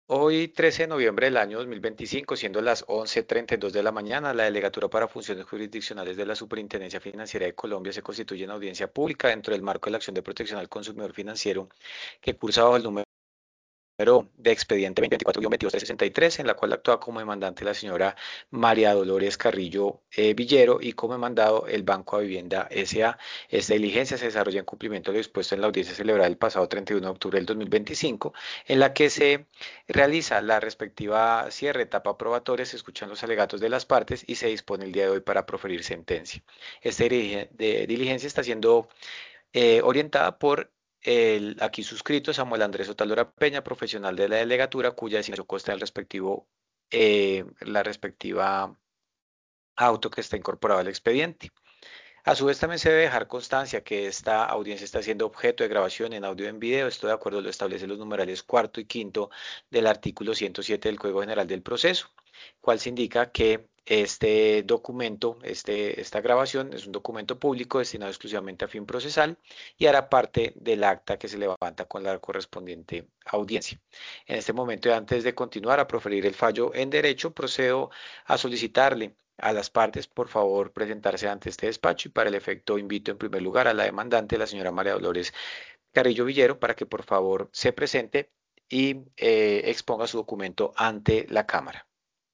Hoy, 13 de noviembre del año 2025, siendo las 11:32 de la mañana, la Delegatura para Funciones Jurisdiccionales de la Superintendencia Financiera de Colombia se constituye en audiencia pública dentro del marco de la acción de protección al consumidor financiero que cursa bajo el número de expediente 2024-22363, en la cual actúa como demandante la señora María Dolores Carrillo Villero y como demandado el Banco de Vivienda S.A. Esta diligencia se desarrolla en cumplimiento de lo dispuesto en la audiencia celebrada el pasado 31 de octubre del 2025, en la que se realiza la respectiva cierre, etapa probatoria, se escuchan los alegatos de las partes y se dispone el día de hoy para proferir sentencia. Esta diligencia está siendo orientada por el aquí suscrito Samuel Andrés Otálora Peña, profesional de la delegatura, cuya designación consta en el respectivo, la respectiva auto que está incorporado al expediente. A su vez, también se debe dejar constancia que esta audiencia está siendo objeto de grabación en audio y en video. Esto de acuerdo lo establecen los numerales cuarto y quinto del artículo 107 del Código General del Proceso, cual se indica que este documento, esta grabación es un documento público destinado exclusivamente a fin procesal y hará parte del acta que se levanta con la correspondiente audiencia. En este momento, y antes de continuar a proferir el fallo en derecho, procedo a solicitarle a las partes, por favor, presentarse ante este despacho y para el efecto invito en primer lugar a la demandante, la señora María Dolores Carrillo Villero, para que por favor se presente y exponga su documento ante la Cámara.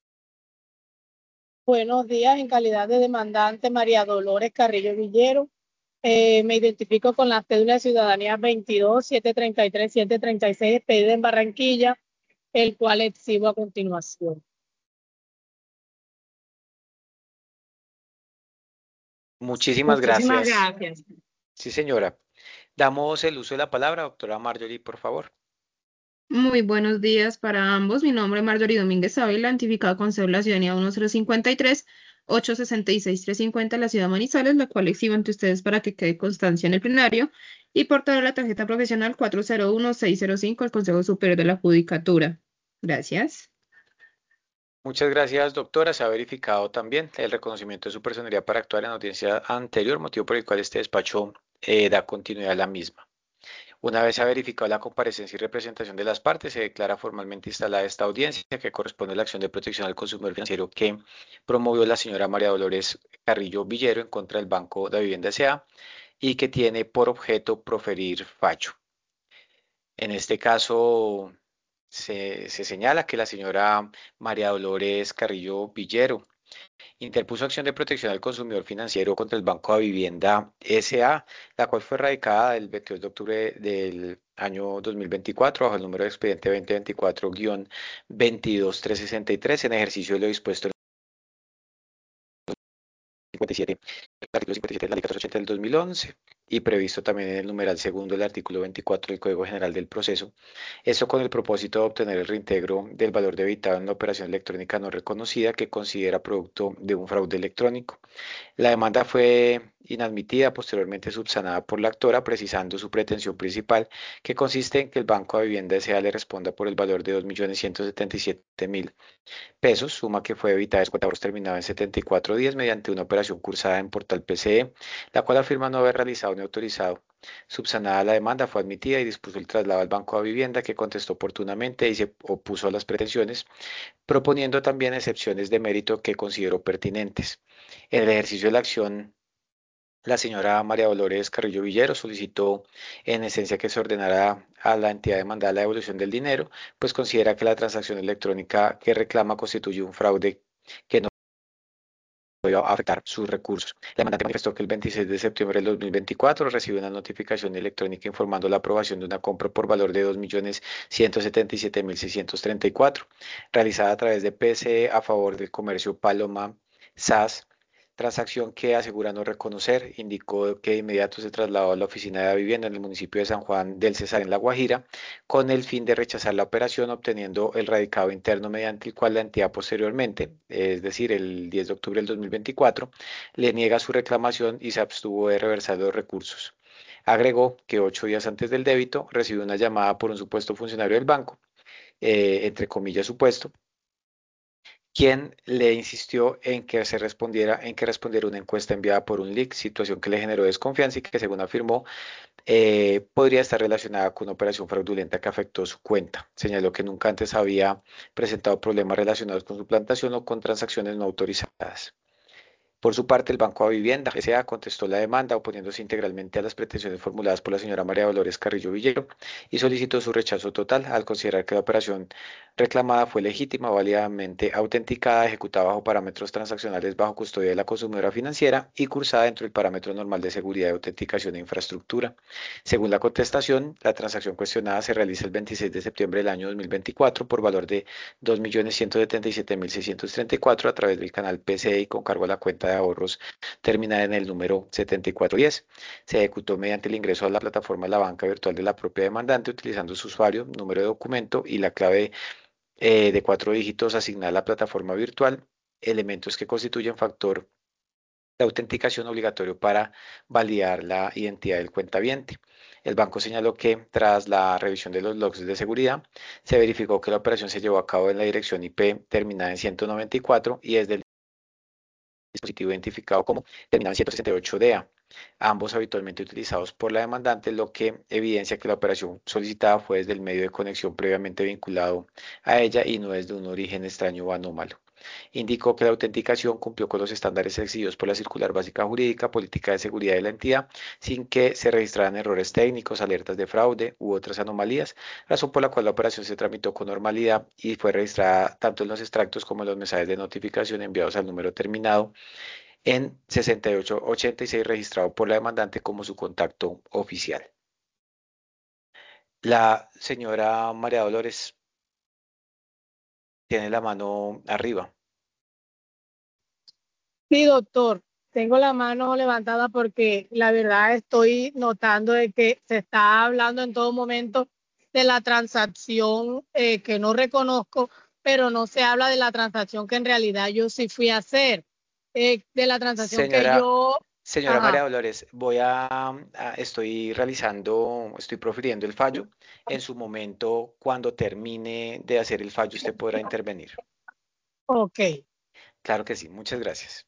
Buenos días, en calidad de demandante María Dolores Carrillo Villero. Me identifico con la cédula de ciudadanía 22-733-736, expedida en Barranquilla, el cual exhibo a continuación. Muchísimas Muchísimas gracias. gracias. Sí, señora. Damos el uso de la palabra, doctora Marjorie, por favor. Muy buenos días para ambos. Mi nombre es Marjorie Domínguez Ávila, identificada con cédula ciudadanía 1053-866-350, la ciudad de Manizales, la cual exhibo ante ustedes para que quede constancia en el plenario, y portadora de la tarjeta profesional 401605 del Consejo Superior de la Judicatura. Gracias. Muchas gracias, doctora. Se ha verificado también el reconocimiento de su personalidad para actuar en audiencia anterior, motivo por el cual este despacho da continuidad a la misma. Una vez se ha verificado la comparecencia y representación de las partes, se declara formalmente instalada esta audiencia que corresponde a la acción de protección al consumidor financiero que promovió la señora María Dolores Carrillo Villero en contra del Banco de Vivienda S.A. y que tiene por objeto proferir fallo. En este caso, se señala que la señora María Dolores Carrillo Villero interpuso acción de protección al consumidor financiero contra el Banco de Vivienda S.A., la cual fue radicada el 22 de octubre del año 2024 bajo el número de expediente 2024-22363 en ejercicio de lo dispuesto en 57, el artículo 57 de la Ley 1480 del 2011 y previsto también en el numeral segundo del artículo 24 del Código General del Proceso. Esto con el propósito de obtener el reintegro del valor debitado en la operación electrónica no reconocida que considera producto de un fraude electrónico. La demanda fue inadmitida, posteriormente subsanada por la actora, precisando su pretensión principal, que consiste en que el Banco de Vivienda S.A. le responda por el valor de 2.177.000 pesos, suma que fue evitada después de haber terminado en 74 días mediante una operación cursada en Portal PCE, la cual afirma no haber realizado ni autorizado. Subsanada la demanda, fue admitida y dispuso el traslado al Banco de Vivienda, que contestó oportunamente y se opuso a las pretensiones, proponiendo también excepciones de mérito que consideró pertinentes. En el ejercicio de la acción, la señora María Dolores Carrillo Villero solicitó en esencia que se ordenara a la entidad demandada la devolución del dinero, pues considera que la transacción electrónica que reclama constituye un fraude que no puede afectar sus recursos. La demandante manifestó que el 26 de septiembre del 2024 recibió una notificación electrónica informando la aprobación de una compra por valor de 2.177.634, realizada a través de PCE a favor del comercio Paloma SAS, transacción que asegura no reconocer. Indicó que de inmediato se trasladó a la oficina de la vivienda en el municipio de San Juan del Cesar, en La Guajira, con el fin de rechazar la operación, obteniendo el radicado interno mediante el cual la entidad posteriormente, es decir, el 10 de octubre del 2024, le niega su reclamación y se abstuvo de reversar los recursos. Agregó que 8 días antes del débito recibió una llamada por un supuesto funcionario del banco, entre comillas supuesto, quien le insistió en que respondiera una encuesta enviada por un leak, situación que le generó desconfianza y que, según afirmó, podría estar relacionada con una operación fraudulenta que afectó su cuenta. Señaló que nunca antes había presentado problemas relacionados con su plantación o con transacciones no autorizadas. Por su parte, el Banco de Vivienda S.A. contestó la demanda oponiéndose integralmente a las pretensiones formuladas por la señora María Dolores Carrillo Villero y solicitó su rechazo total al considerar que la operación reclamada fue legítima, válidamente autenticada, ejecutada bajo parámetros transaccionales bajo custodia de la consumidora financiera y cursada dentro del parámetro normal de seguridad de autenticación e infraestructura. Según la contestación, la transacción cuestionada se realiza el 26 de septiembre del año 2024 por valor de 2.177.634 a través del canal PCI con cargo a la cuenta de ahorros terminada en el número 7410. Se ejecutó mediante el ingreso a la plataforma de la banca virtual de la propia demandante utilizando su usuario, número de documento y la clave de 4 dígitos asignada a la plataforma virtual, elementos que constituyen factor de autenticación obligatorio para validar la identidad del cuentaviente. El banco señaló que tras la revisión de los logs de seguridad, se verificó que la operación se llevó a cabo en la dirección IP terminada en 194 y desde el dispositivo identificado como terminado en 168DA, ambos habitualmente utilizados por la demandante, lo que evidencia que la operación solicitada fue desde el medio de conexión previamente vinculado a ella y no es de un origen extraño o anómalo. Indicó que la autenticación cumplió con los estándares exigidos por la Circular Básica Jurídica, Política de Seguridad de la entidad, sin que se registraran errores técnicos, alertas de fraude u otras anomalías, razón por la cual la operación se tramitó con normalidad y fue registrada tanto en los extractos como en los mensajes de notificación enviados al número terminado en 6886 registrado por la demandante como su contacto oficial. La señora María Dolores tiene la mano arriba. Sí, doctor, tengo la mano levantada porque la verdad estoy notando de que se está hablando en todo momento de la transacción que no reconozco, pero no se habla de la transacción que en realidad yo sí fui a hacer, de la transacción que Señora, yo, señora María ajá, Dolores, estoy profiriendo el fallo. En su momento, cuando termine de hacer el fallo, usted podrá intervenir. ok. Claro que sí, muchas gracias.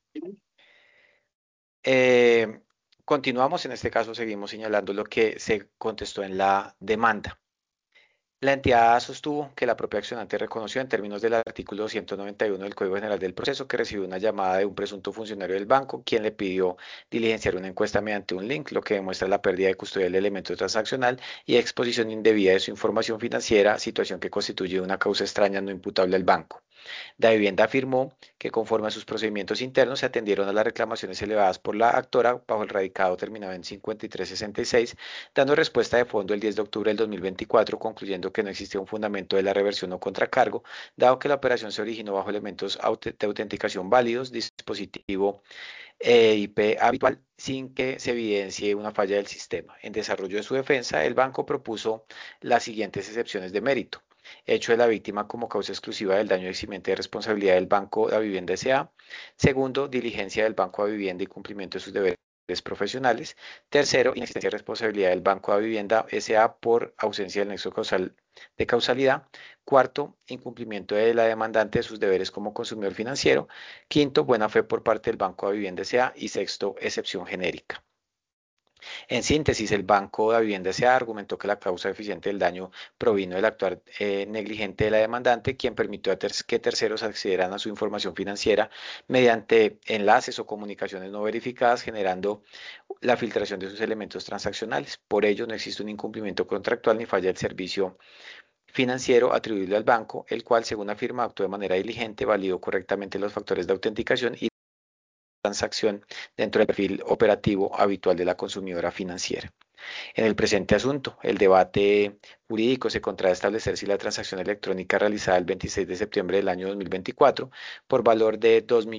Eh, Continuamos, en este caso seguimos señalando lo que se contestó en la demanda. La entidad sostuvo que la propia accionante reconoció en términos del artículo 191 del Código General del Proceso que recibió una llamada de un presunto funcionario del banco, quien le pidió diligenciar una encuesta mediante un link, lo que demuestra la pérdida de custodia del elemento transaccional y exposición indebida de su información financiera, situación que constituye una causa extraña no imputable al banco. La vivienda afirmó que conforme a sus procedimientos internos se atendieron a las reclamaciones elevadas por la actora bajo el radicado terminado en 5366, dando respuesta de fondo el 10 de octubre del 2024, concluyendo que no existía un fundamento de la reversión o contracargo, dado que la operación se originó bajo elementos de autenticación válidos, dispositivo IP habitual, sin que se evidencie una falla del sistema. En desarrollo de su defensa, el banco propuso las siguientes excepciones de mérito: hecho de la víctima como causa exclusiva del daño eximente de responsabilidad del Banco de Vivienda S.A. Segundo, diligencia del Banco de Vivienda y cumplimiento de sus deberes profesionales. Tercero, inexistencia de responsabilidad del Banco de Vivienda S.A. por ausencia del nexo causal de causalidad. Cuarto, incumplimiento de la demandante de sus deberes como consumidor financiero. Quinto, buena fe por parte del Banco de Vivienda S.A. Y sexto, excepción genérica. En síntesis, el Banco de Vivienda S.A. argumentó que la causa eficiente del daño provino del actuar negligente de la demandante, quien permitió que terceros accedieran a su información financiera mediante enlaces o comunicaciones no verificadas, generando la filtración de sus elementos transaccionales. Por ello, no existe un incumplimiento contractual ni falla del servicio financiero atribuible al banco, el cual, según afirma, actuó de manera diligente, validó correctamente los factores de autenticación y transacción dentro del perfil operativo habitual de la consumidora financiera. En el presente asunto, el debate jurídico se contrae a establecer si la transacción electrónica realizada el 26 de septiembre del año 2024 por valor de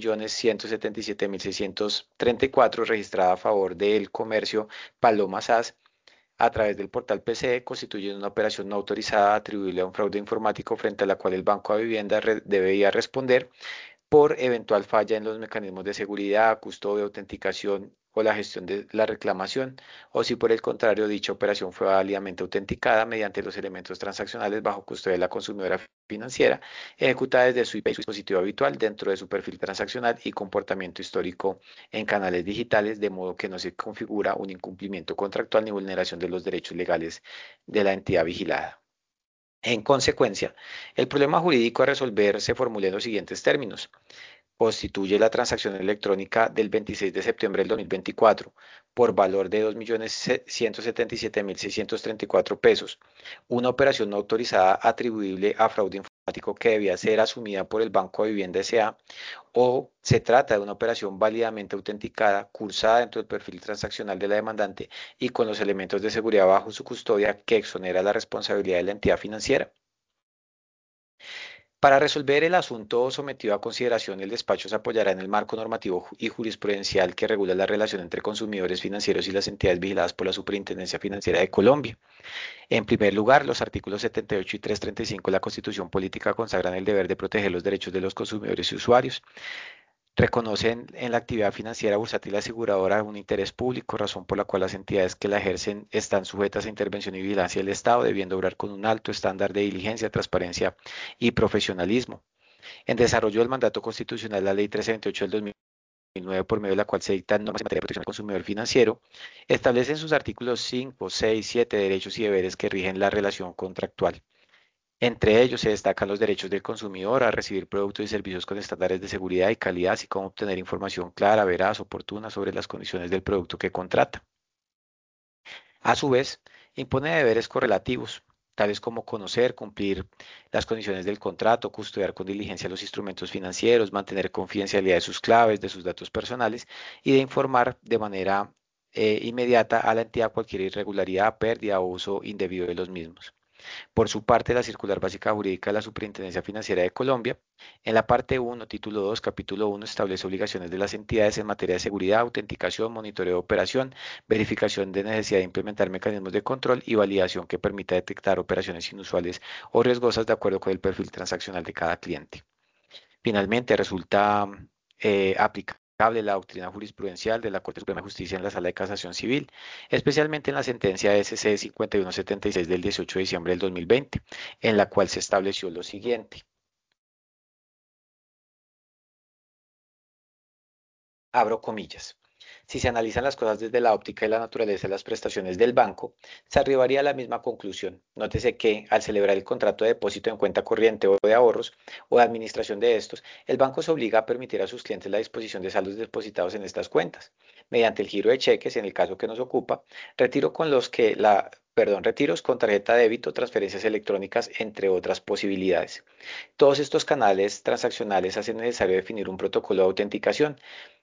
2.177.634 registrada a favor del comercio Paloma SAS a través del portal PCE constituye una operación no autorizada atribuible a un fraude informático frente a la cual el Banco de Vivienda debería responder por eventual falla en los mecanismos de seguridad, custodia, autenticación o la gestión de la reclamación, o si por el contrario dicha operación fue válidamente autenticada mediante los elementos transaccionales bajo custodia de la consumidora financiera, ejecutada desde su IP y su dispositivo habitual dentro de su perfil transaccional y comportamiento histórico en canales digitales, de modo que no se configura un incumplimiento contractual ni vulneración de los derechos legales de la entidad vigilada. En consecuencia, el problema jurídico a resolver se formula en los siguientes términos: constituye la transacción electrónica del 26 de septiembre del 2024 por valor de 2.177.634 pesos, una operación no autorizada atribuible a fraude informático que debía ser asumida por el Banco de Vivienda S.A., o se trata de una operación válidamente autenticada, cursada dentro del perfil transaccional de la demandante y con los elementos de seguridad bajo su custodia que exonera la responsabilidad de la entidad financiera. Para resolver el asunto sometido a consideración, el despacho se apoyará en el marco normativo y jurisprudencial que regula la relación entre consumidores financieros y las entidades vigiladas por la Superintendencia Financiera de Colombia. En primer lugar, los artículos 78 y 335 de la Constitución Política consagran el deber de proteger los derechos de los consumidores y usuarios. Reconocen en la actividad financiera bursátil aseguradora un interés público, razón por la cual las entidades que la ejercen están sujetas a intervención y vigilancia del Estado, debiendo obrar con un alto estándar de diligencia, transparencia y profesionalismo. En desarrollo del mandato constitucional, la Ley 328 del 2009, por medio de la cual se dictan normas en materia de protección al consumidor financiero, establece en sus artículos 5, 6, 7 derechos y deberes que rigen la relación contractual. Entre ellos se destacan los derechos del consumidor a recibir productos y servicios con estándares de seguridad y calidad, así como obtener información clara, veraz, oportuna sobre las condiciones del producto que contrata. A su vez, impone deberes correlativos, tales como conocer, cumplir las condiciones del contrato, custodiar con diligencia los instrumentos financieros, mantener confidencialidad de sus claves, de sus datos personales y de informar de manera inmediata a la entidad cualquier irregularidad, pérdida o uso indebido de los mismos. Por su parte, la Circular Básica Jurídica de la Superintendencia Financiera de Colombia, en la parte 1, título 2, capítulo 1, establece obligaciones de las entidades en materia de seguridad, autenticación, monitoreo de operación, verificación de necesidad de implementar mecanismos de control y validación que permita detectar operaciones inusuales o riesgosas de acuerdo con el perfil transaccional de cada cliente. Finalmente, resulta aplicable la doctrina jurisprudencial de la Corte Suprema de Justicia en la Sala de Casación Civil, especialmente en la sentencia SC 5176 del 18 de diciembre del 2020, en la cual se estableció lo siguiente. Abro comillas. Si se analizan las cosas desde la óptica y la naturaleza de las prestaciones del banco, se arribaría a la misma conclusión. Nótese que, al celebrar el contrato de depósito en cuenta corriente o de ahorros o de administración de estos, el banco se obliga a permitir a sus clientes la disposición de saldos depositados en estas cuentas, mediante el giro de cheques, en el caso que nos ocupa, retiros con tarjeta de débito, transferencias electrónicas, entre otras posibilidades. Todos estos canales transaccionales hacen necesario definir un protocolo de autenticación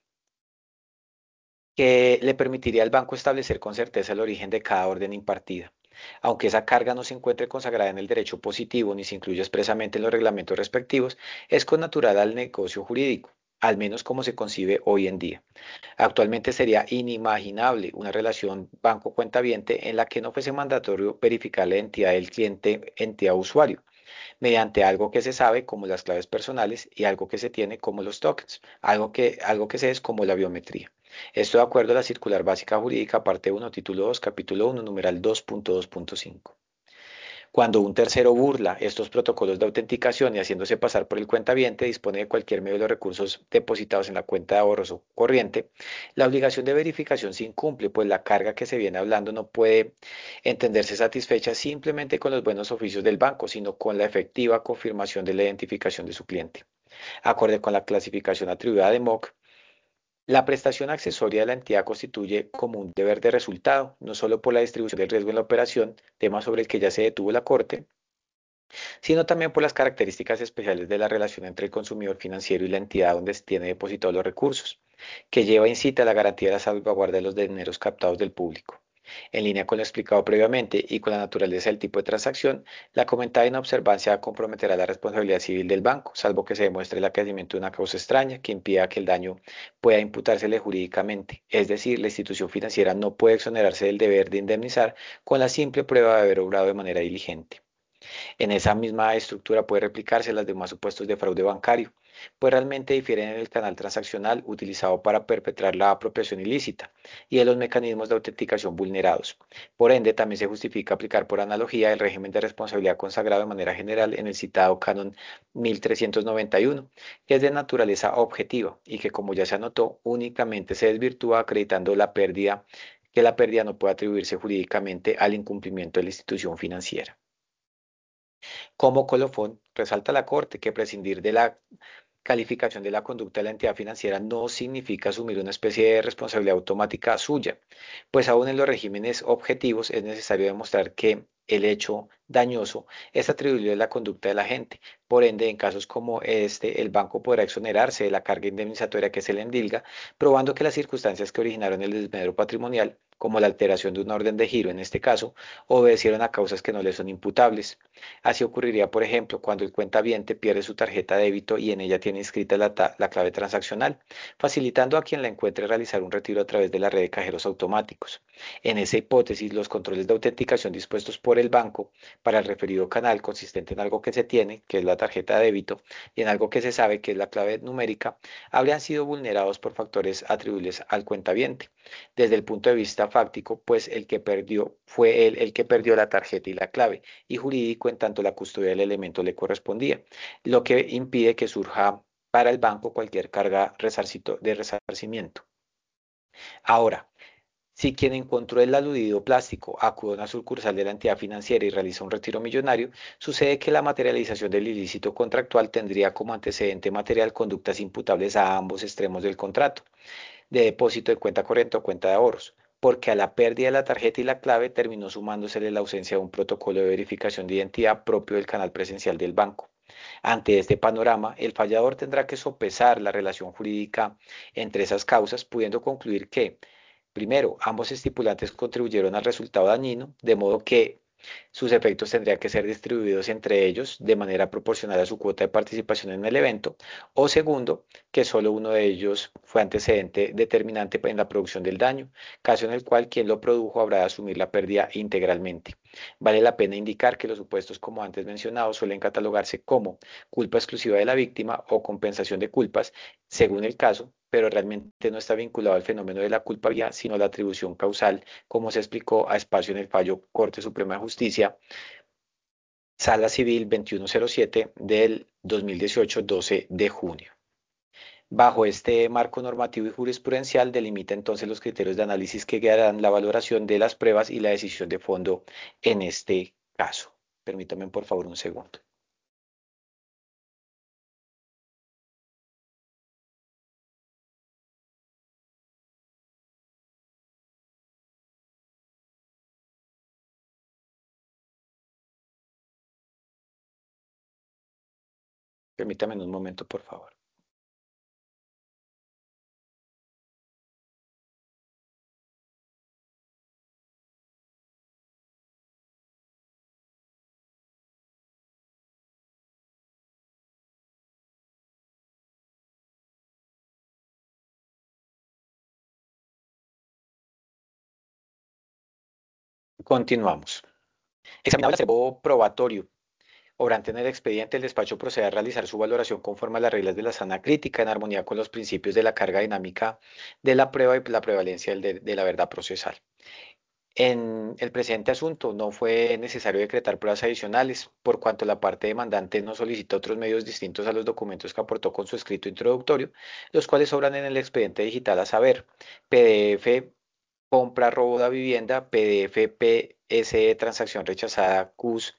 que le permitiría al banco establecer con certeza el origen de cada orden impartida. Aunque esa carga no se encuentre consagrada en el derecho positivo ni se incluye expresamente en los reglamentos respectivos, es connatural al negocio jurídico, al menos como se concibe hoy en día. Actualmente sería inimaginable una relación banco-cuentaviente en la que no fuese mandatorio verificar la identidad del cliente entidad-usuario, mediante algo que se sabe como las claves personales y algo que se tiene como los tokens, algo que se es como la biometría. Esto de acuerdo a la Circular Básica Jurídica, parte 1, título 2, capítulo 1, numeral 2.2.5. Cuando un tercero burla estos protocolos de autenticación y haciéndose pasar por el cuentaviente dispone de cualquier medio de los recursos depositados en la cuenta de ahorros o corriente, la obligación de verificación se incumple, pues la carga que se viene hablando no puede entenderse satisfecha simplemente con los buenos oficios del banco, sino con la efectiva confirmación de la identificación de su cliente. Acorde con la clasificación atribuida de MOC, la prestación accesoria de la entidad constituye como un deber de resultado, no solo por la distribución del riesgo en la operación, tema sobre el que ya se detuvo la Corte, sino también por las características especiales de la relación entre el consumidor financiero y la entidad donde se tiene depositados los recursos, que lleva in cita a la garantía de la salvaguarda de los dineros captados del público. En línea con lo explicado previamente y con la naturaleza del tipo de transacción, la comentada inobservancia comprometerá la responsabilidad civil del banco, salvo que se demuestre el acaecimiento de una causa extraña que impida que el daño pueda imputársele jurídicamente. Es decir, la institución financiera no puede exonerarse del deber de indemnizar con la simple prueba de haber obrado de manera diligente. En esa misma estructura puede replicarse las demás supuestos de fraude bancario, pues realmente difieren en el canal transaccional utilizado para perpetrar la apropiación ilícita y en los mecanismos de autenticación vulnerados. Por ende, también se justifica aplicar por analogía el régimen de responsabilidad consagrado de manera general en el citado Canon 1391, que es de naturaleza objetiva y que, como ya se anotó, únicamente se desvirtúa acreditando que la pérdida no puede atribuirse jurídicamente al incumplimiento de la institución financiera. Como colofón, resalta la Corte que prescindir de la calificación de la conducta de la entidad financiera no significa asumir una especie de responsabilidad automática suya, pues aún en los regímenes objetivos es necesario demostrar que el hecho dañoso es atribuible a la conducta de la gente. Por ende, en casos como este, el banco podrá exonerarse de la carga indemnizatoria que se le endilga, probando que las circunstancias que originaron el desmedro patrimonial, como la alteración de una orden de giro en este caso, obedecieron a causas que no le son imputables. Así ocurriría, por ejemplo, cuando el cuentaviente pierde su tarjeta de débito y en ella tiene inscrita la clave transaccional, facilitando a quien la encuentre realizar un retiro a través de la red de cajeros automáticos. En esa hipótesis, los controles de autenticación dispuestos por el banco para el referido canal, consistente en algo que se tiene, que es la tarjeta de débito, y en algo que se sabe, que es la clave numérica, habrían sido vulnerados por factores atribuibles al cuentaviente. Desde el punto de vista fáctico, pues el que perdió fue él el que perdió la tarjeta y la clave, y jurídico en tanto la custodia del elemento le correspondía, lo que impide que surja para el banco cualquier carga de resarcimiento. Ahora, si quien encontró el aludido plástico acude a una sucursal de la entidad financiera y realiza un retiro millonario, sucede que la materialización del ilícito contractual tendría como antecedente material conductas imputables a ambos extremos del contrato, de depósito de cuenta corriente o cuenta de ahorros, porque a la pérdida de la tarjeta y la clave terminó sumándosele la ausencia de un protocolo de verificación de identidad propio del canal presencial del banco. Ante este panorama, el fallador tendrá que sopesar la relación jurídica entre esas causas, pudiendo concluir que, primero, ambos estipulantes contribuyeron al resultado dañino, de modo que sus efectos tendrían que ser distribuidos entre ellos de manera proporcional a su cuota de participación en el evento, o segundo, que solo uno de ellos fue antecedente determinante en la producción del daño, caso en el cual quien lo produjo habrá de asumir la pérdida integralmente. Vale la pena indicar que los supuestos como antes mencionados suelen catalogarse como culpa exclusiva de la víctima o compensación de culpas, según el caso, pero realmente no está vinculado al fenómeno de la culpabilidad, sino a la atribución causal, como se explicó a espacio en el fallo Corte Suprema de Justicia, Sala Civil 2107 del 2018, 12 de junio. Bajo este marco normativo y jurisprudencial delimita entonces los criterios de análisis que guiarán la valoración de las pruebas y la decisión de fondo en este caso. Permítame por favor un segundo. Permítame un momento, por favor. Continuamos. Examinado el acervo probatorio obrante en el expediente, el despacho procede a realizar su valoración conforme a las reglas de la sana crítica, en armonía con los principios de la carga dinámica de la prueba y la prevalencia de la verdad procesal. En el presente asunto no fue necesario decretar pruebas adicionales, por cuanto la parte demandante no solicitó otros medios distintos a los documentos que aportó con su escrito introductorio, los cuales sobran en el expediente digital, a saber, PDF compra robo de vivienda, PDF PSE transacción rechazada CUS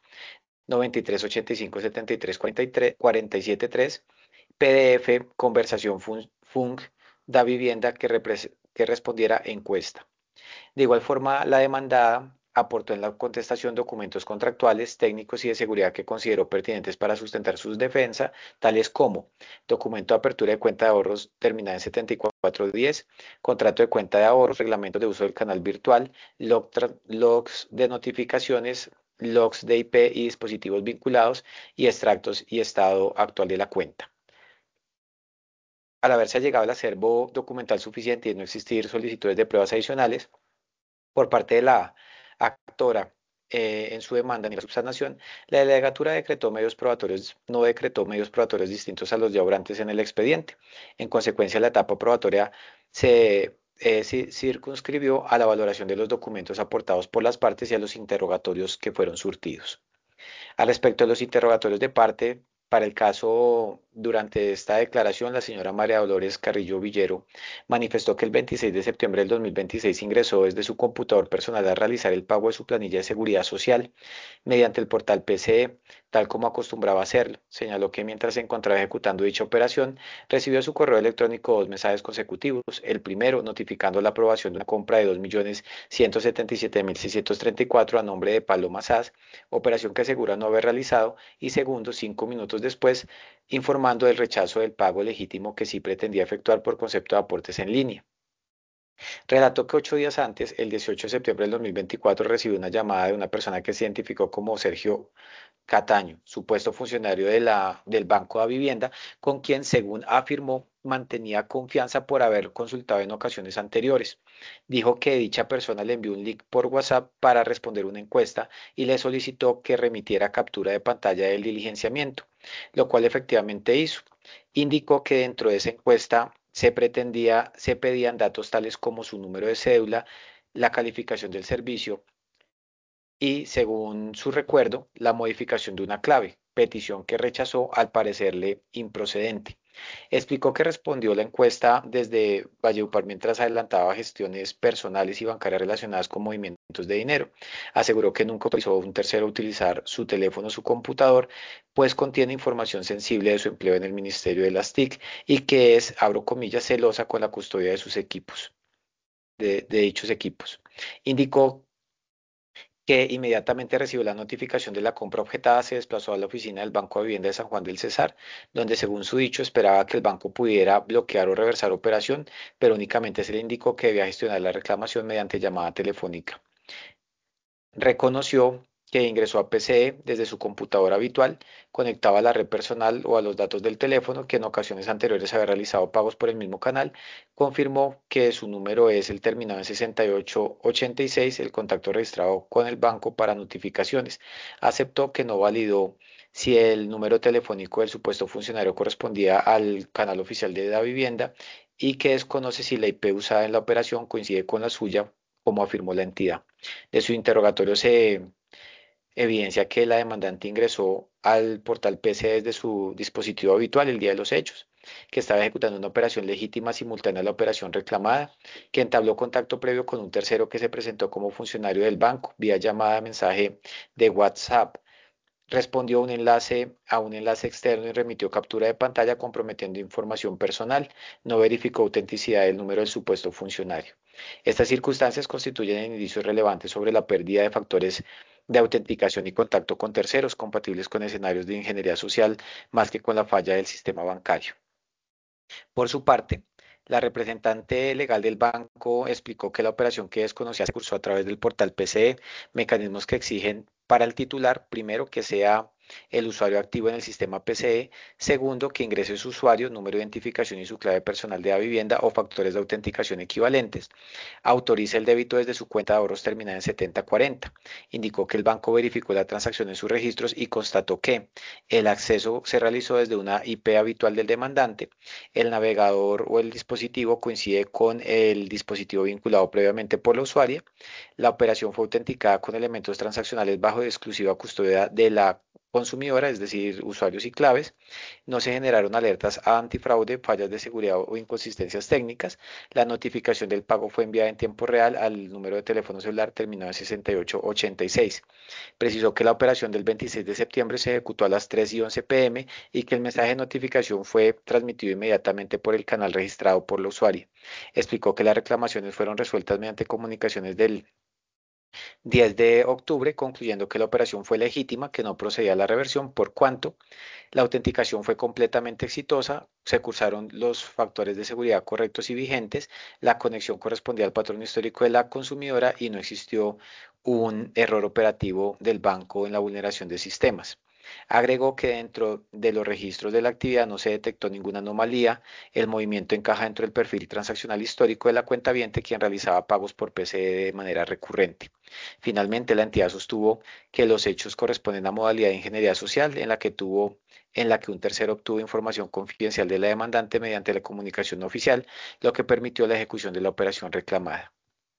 93857347.3, PDF conversación FUNC da vivienda que respondiera encuesta. De igual forma, la demandada aportó en la contestación documentos contractuales, técnicos y de seguridad que consideró pertinentes para sustentar su defensa, tales como documento de apertura de cuenta de ahorros terminada en 7410, contrato de cuenta de ahorros, reglamento de uso del canal virtual, logs de notificaciones, logs de IP y dispositivos vinculados y extractos y estado actual de la cuenta. Al haberse llegado al acervo documental suficiente y no existir solicitudes de pruebas adicionales, por parte de la actora en su demanda ni la subsanación, la delegatura decretó medios probatorios, no decretó medios probatorios distintos a los ya obrantes en el expediente. En consecuencia, la etapa probatoria se circunscribió a la valoración de los documentos aportados por las partes y a los interrogatorios que fueron surtidos. Al respecto de los interrogatorios de parte, para el caso, durante esta declaración, la señora María Dolores Carrillo Villero manifestó que el 26 de septiembre del 2026 ingresó desde su computador personal a realizar el pago de su planilla de seguridad social mediante el portal PCE, tal como acostumbraba hacerlo. Señaló que mientras se encontraba ejecutando dicha operación, recibió a su correo electrónico dos mensajes consecutivos. El primero, notificando la aprobación de una compra de 2.177.634 a nombre de Paloma SAS, operación que asegura no haber realizado, y segundo, 5 minutos después, informando del rechazo del pago legítimo que sí pretendía efectuar por concepto de aportes en línea. Relató que 8 días antes, el 18 de septiembre del 2024, recibió una llamada de una persona que se identificó como Sergio Cataño, supuesto funcionario del Banco de Vivienda, con quien, según afirmó, mantenía confianza por haber consultado en ocasiones anteriores. Dijo que dicha persona le envió un link por WhatsApp para responder una encuesta y le solicitó que remitiera captura de pantalla del diligenciamiento, lo cual efectivamente hizo. Indicó que dentro de esa encuesta se pedían datos tales como su número de cédula, la calificación del servicio y, según su recuerdo, la modificación de una clave, petición que rechazó al parecerle improcedente. Explicó que respondió la encuesta desde Valledupar mientras adelantaba gestiones personales y bancarias relacionadas con movimientos de dinero. Aseguró que nunca autorizó a un tercero a utilizar su teléfono o su computador, pues contiene información sensible de su empleo en el Ministerio de las TIC y que es, abro comillas, celosa con la custodia de sus equipos, de dichos equipos. Indicó que inmediatamente recibió la notificación de la compra objetada, se desplazó a la oficina del Banco de Vivienda de San Juan del Cesar, donde, según su dicho, esperaba que el banco pudiera bloquear o reversar operación, pero únicamente se le indicó que debía gestionar la reclamación mediante llamada telefónica. Reconoció que ingresó a PCE desde su computadora habitual, conectaba a la red personal o a los datos del teléfono, que en ocasiones anteriores había realizado pagos por el mismo canal, confirmó que su número es el terminado en 6886, el contacto registrado con el banco para notificaciones. Aceptó que no validó si el número telefónico del supuesto funcionario correspondía al canal oficial de la vivienda y que desconoce si la IP usada en la operación coincide con la suya, como afirmó la entidad. De su interrogatorio se evidencia que la demandante ingresó al portal PC desde su dispositivo habitual el día de los hechos, que estaba ejecutando una operación legítima simultánea a la operación reclamada, que entabló contacto previo con un tercero que se presentó como funcionario del banco vía llamada mensaje de WhatsApp. Respondió a un enlace externo y remitió captura de pantalla comprometiendo información personal. No verificó autenticidad del número del supuesto funcionario. Estas circunstancias constituyen indicios relevantes sobre la pérdida de factores de autenticación y contacto con terceros compatibles con escenarios de ingeniería social más que con la falla del sistema bancario. Por su parte, la representante legal del banco explicó que la operación que desconocía se cursó a través del portal PCE, mecanismos que exigen para el titular, primero, que sea el usuario activo en el sistema PCE, segundo, que ingrese su usuario, número de identificación y su clave personal de la vivienda o factores de autenticación equivalentes. Autoriza el débito desde su cuenta de ahorros terminada en 7040. Indicó que el banco verificó la transacción en sus registros y constató que el acceso se realizó desde una IP habitual del demandante, el navegador o el dispositivo coincide con el dispositivo vinculado previamente por la usuaria. La operación fue autenticada con elementos transaccionales bajo exclusiva custodia de la consumidora, es decir, usuarios y claves. No se generaron alertas a antifraude, fallas de seguridad o inconsistencias técnicas. La notificación del pago fue enviada en tiempo real al número de teléfono celular terminado en 6886. Precisó que la operación del 26 de septiembre se ejecutó a las 3:11 p.m. y que el mensaje de notificación fue transmitido inmediatamente por el canal registrado por la usuaria. Explicó que las reclamaciones fueron resueltas mediante comunicaciones del 10 de octubre, concluyendo que la operación fue legítima, que no procedía a la reversión, por cuanto la autenticación fue completamente exitosa, se cursaron los factores de seguridad correctos y vigentes, la conexión correspondía al patrón histórico de la consumidora y no existió un error operativo del banco en la vulneración de sistemas. Agregó que dentro de los registros de la actividad no se detectó ninguna anomalía, el movimiento encaja dentro del perfil transaccional histórico de la cuentaviente quien realizaba pagos por PCE de manera recurrente. Finalmente, la entidad sostuvo que los hechos corresponden a modalidad de ingeniería social en la que un tercero obtuvo información confidencial de la demandante mediante la comunicación no oficial, lo que permitió la ejecución de la operación reclamada.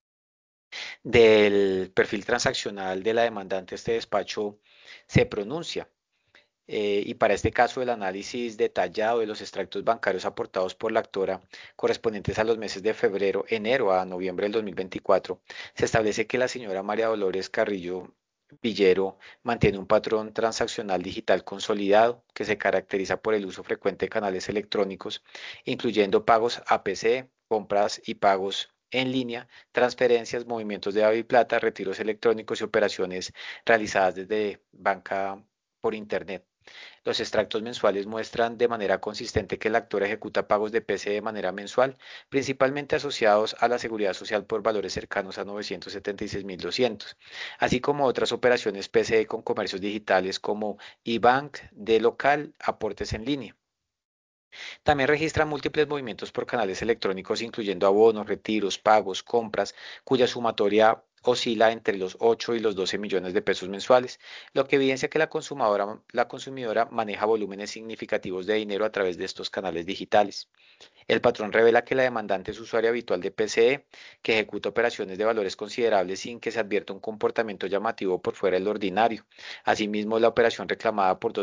Del perfil transaccional de la demandante, este despacho se pronuncia. Y para este caso, el análisis detallado de los extractos bancarios aportados por la actora correspondientes a los meses de febrero, enero a noviembre del 2024, se establece que la señora María Dolores Carrillo Villero mantiene un patrón transaccional digital consolidado que se caracteriza por el uso frecuente de canales electrónicos, incluyendo pagos APC, compras y pagos en línea, transferencias, movimientos de ave y plata, retiros electrónicos y operaciones realizadas desde banca por Internet. Los extractos mensuales muestran de manera consistente que el actor ejecuta pagos de PC de manera mensual, principalmente asociados a la seguridad social por valores cercanos a 976.200, así como otras operaciones PCE con comercios digitales como eBank, de local, aportes en línea. También registra múltiples movimientos por canales electrónicos, incluyendo abonos, retiros, pagos, compras, cuya sumatoria oscila entre los 8 y los 12 millones de pesos mensuales, lo que evidencia que la consumidora maneja volúmenes significativos de dinero a través de estos canales digitales. El patrón revela que la demandante es usuaria habitual de PCE, que ejecuta operaciones de valores considerables sin que se advierta un comportamiento llamativo por fuera del ordinario. Asimismo, la operación reclamada por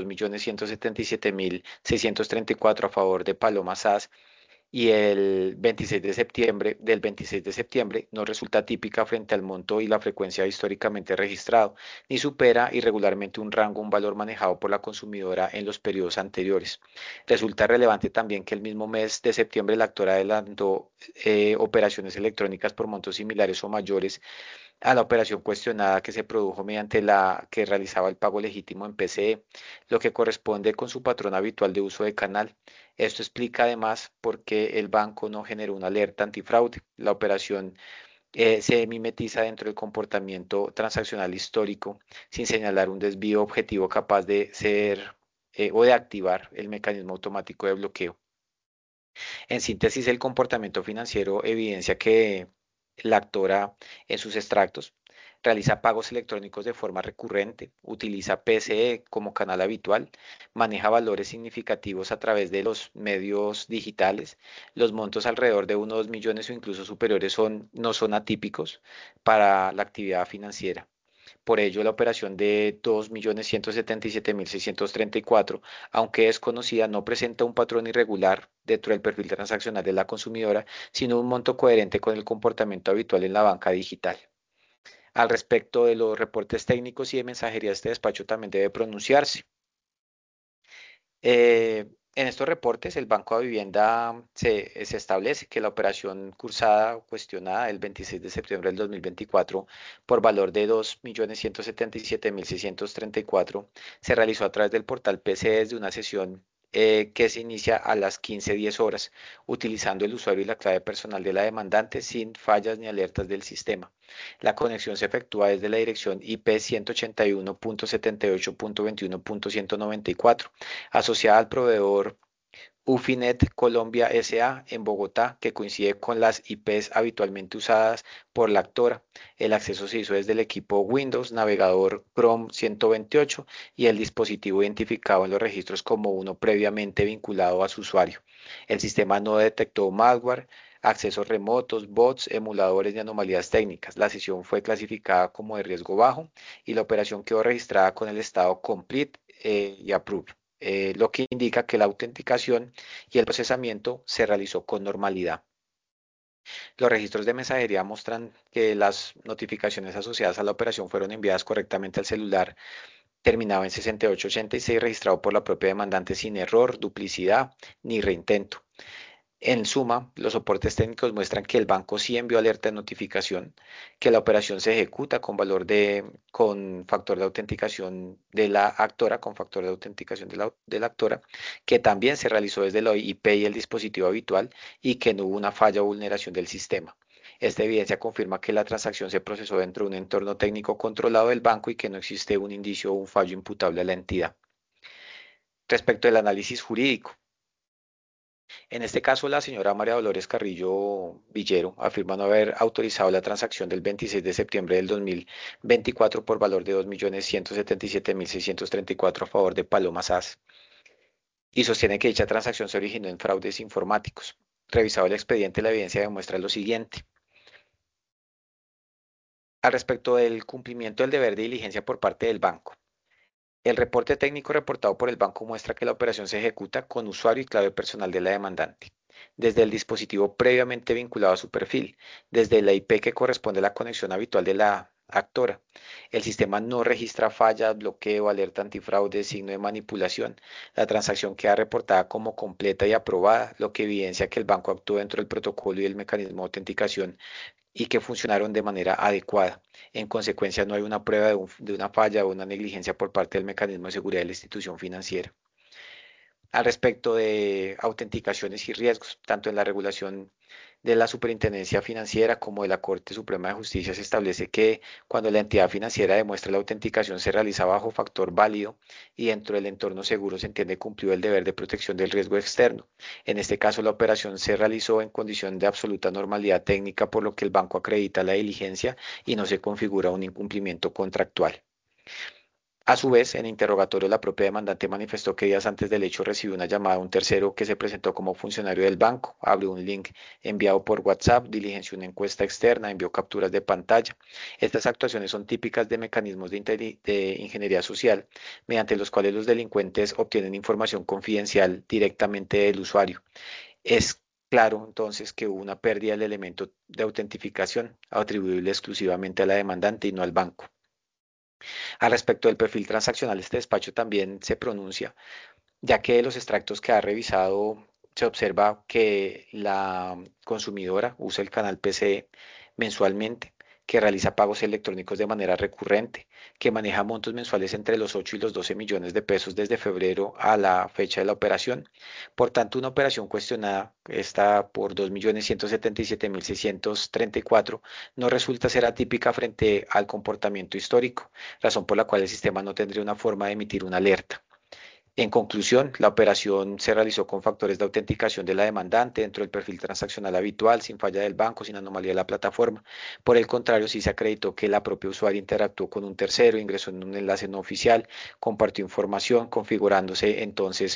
2.177.634 a favor de Paloma SAS y el 26 de septiembre no resulta típica frente al monto y la frecuencia históricamente registrado, ni supera irregularmente un valor manejado por la consumidora en los periodos anteriores. Resulta relevante también que el mismo mes de septiembre la actora adelantó operaciones electrónicas por montos similares o mayores a la operación cuestionada que se produjo mediante la que realizaba el pago legítimo en PCE, lo que corresponde con su patrón habitual de uso de canal. Esto explica además por qué el banco no generó una alerta antifraude. La operación se mimetiza dentro del comportamiento transaccional histórico sin señalar un desvío objetivo capaz de ser o de activar el mecanismo automático de bloqueo. En síntesis, el comportamiento financiero evidencia que la actora en sus extractos realiza pagos electrónicos de forma recurrente, utiliza PCE como canal habitual, maneja valores significativos a través de los medios digitales, los montos alrededor de 1 o 2 millones o incluso superiores no son atípicos para la actividad financiera. Por ello, la operación de 2.177.634, aunque es conocida, no presenta un patrón irregular dentro del perfil transaccional de la consumidora, sino un monto coherente con el comportamiento habitual en la banca digital. Al respecto de los reportes técnicos y de mensajería, este despacho también debe pronunciarse. En estos reportes, el Banco de Vivienda se establece que la operación cursada o cuestionada el 26 de septiembre del 2024 por valor de 2.177.634 se realizó a través del portal PC desde una sesión que se inicia a las 15:10 horas, utilizando el usuario y la clave personal de la demandante sin fallas ni alertas del sistema. La conexión se efectúa desde la dirección IP 181.78.21.194 asociada al proveedor Ufinet Colombia S.A. en Bogotá, que coincide con las IPs habitualmente usadas por la actora. El acceso se hizo desde el equipo Windows, navegador Chrome 128 y el dispositivo identificado en los registros como uno previamente vinculado a su usuario. El sistema no detectó malware, accesos remotos, bots, emuladores ni anomalías técnicas. La sesión fue clasificada como de riesgo bajo y la operación quedó registrada con el estado complete y approved, lo que indica que la autenticación y el procesamiento se realizó con normalidad. Los registros de mensajería muestran que las notificaciones asociadas a la operación fueron enviadas correctamente al celular terminado en 6886 registrado por la propia demandante sin error, duplicidad ni reintento. En suma, los soportes técnicos muestran que el banco sí envió alerta de notificación, que la operación se ejecuta con factor de autenticación de la actora, con factor de autenticación de la actora, que también se realizó desde la IP y el dispositivo habitual y que no hubo una falla o vulneración del sistema. Esta evidencia confirma que la transacción se procesó dentro de un entorno técnico controlado del banco y que no existe un indicio o un fallo imputable a la entidad. Respecto del análisis jurídico, en este caso, la señora María Dolores Carrillo Villero afirma no haber autorizado la transacción del 26 de septiembre del 2024 por valor de 2.177.634 a favor de Paloma SAS y sostiene que dicha transacción se originó en fraudes informáticos. Revisado el expediente, la evidencia demuestra lo siguiente. Al respecto del cumplimiento del deber de diligencia por parte del banco, el reporte técnico reportado por el banco muestra que la operación se ejecuta con usuario y clave personal de la demandante, desde el dispositivo previamente vinculado a su perfil, desde la IP que corresponde a la conexión habitual de la actora. El sistema no registra falla, bloqueo, alerta antifraude, signo de manipulación. La transacción queda reportada como completa y aprobada, lo que evidencia que el banco actuó dentro del protocolo y el mecanismo de autenticación y que funcionaron de manera adecuada. En consecuencia, no hay una prueba de una falla o una negligencia por parte del mecanismo de seguridad de la institución financiera. Al respecto de autenticaciones y riesgos, tanto en la regulación de la Superintendencia Financiera como de la Corte Suprema de Justicia se establece que cuando la entidad financiera demuestra la autenticación se realiza bajo factor válido y dentro del entorno seguro se entiende cumplido el deber de protección del riesgo externo. En este caso, la operación se realizó en condición de absoluta normalidad técnica, por lo que el banco acredita la diligencia y no se configura un incumplimiento contractual. A su vez, en interrogatorio, la propia demandante manifestó que días antes del hecho recibió una llamada de un tercero que se presentó como funcionario del banco, abrió un link enviado por WhatsApp, diligenció una encuesta externa, envió capturas de pantalla. Estas actuaciones son típicas de mecanismos de ingeniería social, mediante los cuales los delincuentes obtienen información confidencial directamente del usuario. Es claro entonces que hubo una pérdida del elemento de autentificación atribuible exclusivamente a la demandante y no al banco. Al respecto del perfil transaccional, este despacho también se pronuncia, ya que de los extractos que ha revisado se observa que la consumidora usa el canal PC mensualmente, que realiza pagos electrónicos de manera recurrente, que maneja montos mensuales entre los 8 y los 12 millones de pesos desde febrero a la fecha de la operación. Por tanto, una operación cuestionada, esta por 2.177.634, no resulta ser atípica frente al comportamiento histórico, razón por la cual el sistema no tendría una forma de emitir una alerta. En conclusión, la operación se realizó con factores de autenticación de la demandante dentro del perfil transaccional habitual, sin falla del banco, sin anomalía de la plataforma. Por el contrario, sí se acreditó que la propia usuaria interactuó con un tercero, ingresó en un enlace no oficial, compartió información, configurándose entonces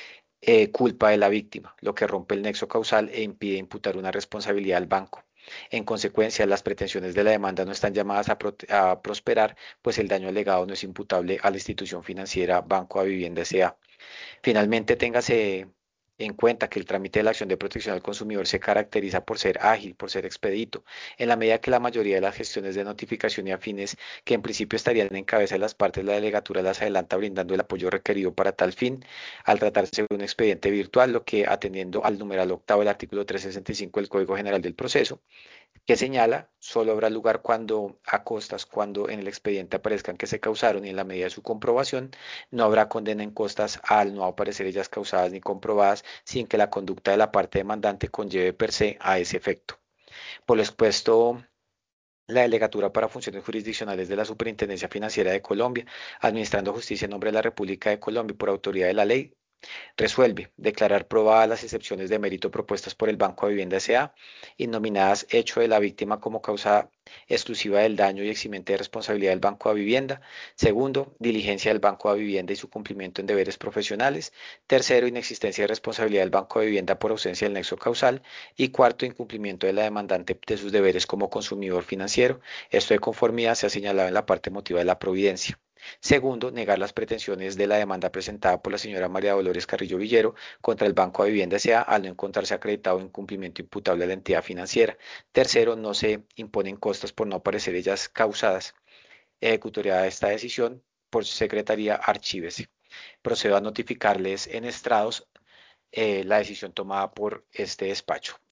culpa de la víctima, lo que rompe el nexo causal e impide imputar una responsabilidad al banco. En consecuencia, las pretensiones de la demanda no están llamadas a prosperar, pues el daño alegado no es imputable a la institución financiera Banco a Vivienda S.A. Finalmente, téngase en cuenta que el trámite de la acción de protección al consumidor se caracteriza por ser ágil, por ser expedito, en la medida que la mayoría de las gestiones de notificación y afines que en principio estarían en cabeza de las partes, la delegatura las adelanta brindando el apoyo requerido para tal fin, al tratarse de un expediente virtual, lo que atendiendo al numeral octavo del artículo 365 del Código General del Proceso, que señala solo habrá lugar cuando a costas, cuando en el expediente aparezcan que se causaron y en la medida de su comprobación, no habrá condena en costas al no aparecer ellas causadas ni comprobadas sin que la conducta de la parte demandante conlleve per se a ese efecto. Por lo expuesto, la Delegatura para Funciones Jurisdiccionales de la Superintendencia Financiera de Colombia, administrando justicia en nombre de la República de Colombia y por autoridad de la ley, resuelve declarar probadas las excepciones de mérito propuestas por el Banco de Vivienda S.A. y nominadas hecho de la víctima como causa exclusiva del daño y eximente de responsabilidad del Banco de Vivienda. Segundo, diligencia del Banco de Vivienda y su cumplimiento en deberes profesionales. Tercero, inexistencia de responsabilidad del Banco de Vivienda por ausencia del nexo causal. Y cuarto, incumplimiento de la demandante de sus deberes como consumidor financiero. Esto de conformidad se ha señalado en la parte motiva de la providencia. Segundo, negar las pretensiones de la demanda presentada por la señora María Dolores Carrillo Villero contra el Banco de Vivienda S.A. al no encontrarse acreditado incumplimiento imputable a la entidad financiera. Tercero, no se imponen costas por no aparecer ellas causadas. Ejecutoria de esta decisión por Secretaría Archívese. Procedo a notificarles en estrados la decisión tomada por este despacho.